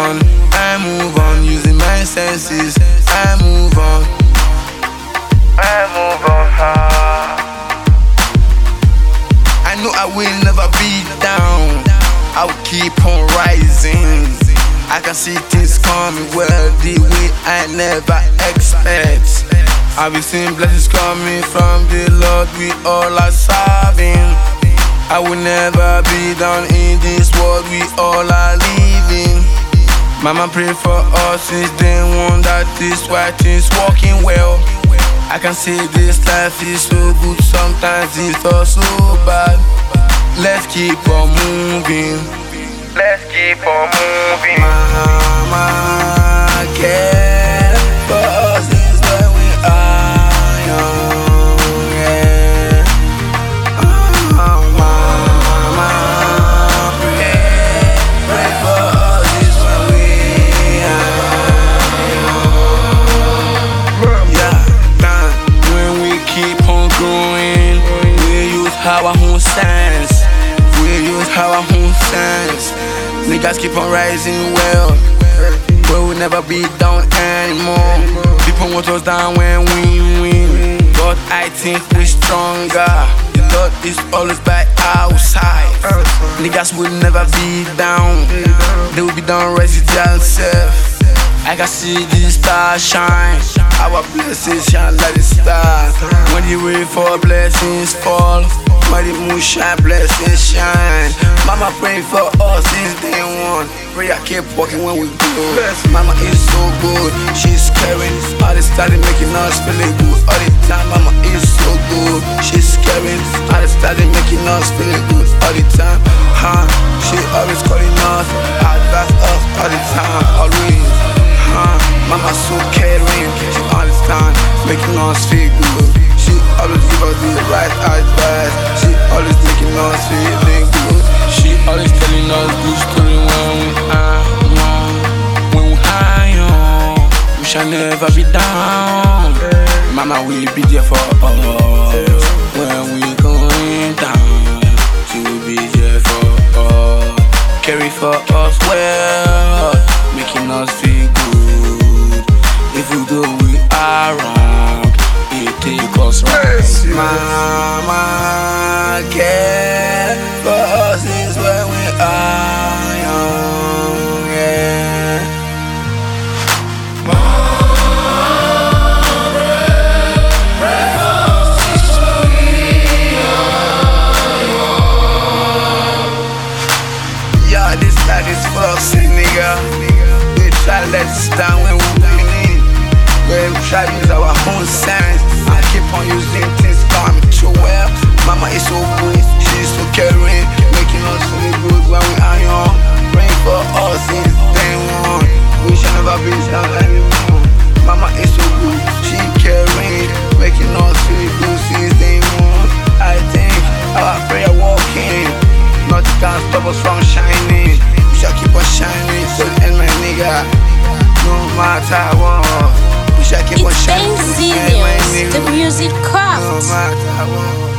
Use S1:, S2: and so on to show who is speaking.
S1: I move on, using my senses. I move on, I move on. I know I will never be down. I will keep on rising. I can see things coming well the way I never expect. I've been seeing blessings coming from the Lord we all are serving. I will never be down in this world we all are living. Mama pray for us since day one, that is why things working well. I can say this life is so good, sometimes it's also bad. Let's keep on moving. Let's keep on moving. Mama care for us since when we are young. Yeah. Mama pray for us since when we are young. Yeah, when we keep on growing, we use our own sense. We use our own sense. Niggas keep on rising well, but we'll never be down anymore. People want us down when we win, but I think we're stronger. The Lord is always by our side. Niggas will never be down, they will be down rising themselves. I can see the stars shine, our blessings shine like the stars. When you wait for blessings fall, when the moon shine, blessings shine. Mama pray for us since day one. Prayer keep walking when we go. Mama is so good, she's caring. All the started making us feeling good all the time. Mama is so good, she's caring. All the started making us feeling good all the time. She always calling us, advise us all the time, always. Mama so caring, she understand, making us feel good. She always give us the right advice. She always making us feeling good. She always telling us good story when we are young. When we are young, we shall never be down. Mama will be there for us. When we going down, she will be there for us. Carry for us well, making us feel good. If we do we are wrong, it take us right. Mama care for us since when we are young. Yeah. Yeah, this life is full of sin, nigga. They try to let us down when we winning. We try to use our own sense. I keep on using things coming too well. Mama is so good, she's so caring, making us feel good when we are young. Praying for us since day one. We shall never be down anymore. Mama is so good, she caring, making us feel good since day one. I think our prayer walking, nothing can stop us from shining. We shall keep on shining till the end, my nigga. No matter what.
S2: It's Benzilians, the music craft.
S1: No matter what.